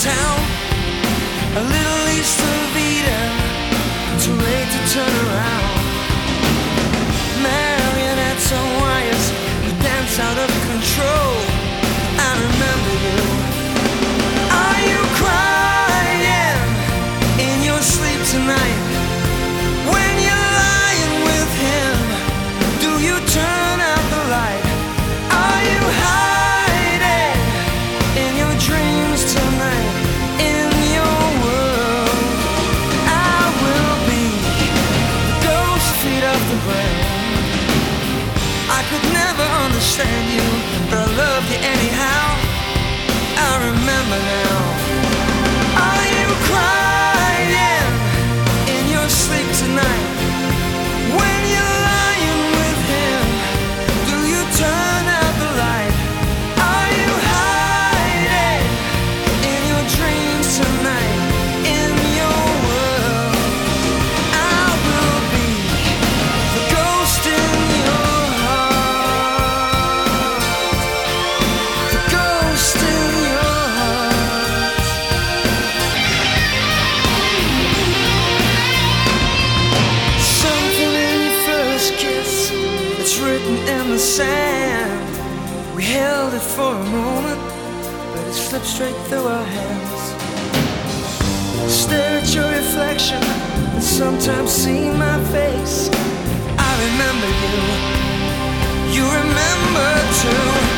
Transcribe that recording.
town, a little east of Eden, too late to turn around. Marionettes on wires, you dance out of control. I remember you. Are you crying in your sleep tonight? When you're lying with him, do you turn out the light? Are you hiding in your dreams tonight? In your world, I will be the ghost feet off the ground. I could never understand you, but I love you anyhow. I remember now. Are you crying in your sleep tonight? When you're lying with him, do you turn out the light? Are you hiding in your dreams tonight? In your world, I will be the ghost in your heart. The ghost in your heart. Something in your first kiss, it's written in the sand. We held it for a moment, but it slipped straight through our hands. Stare at your reflection and sometimes see my face. I remember you, you remember too.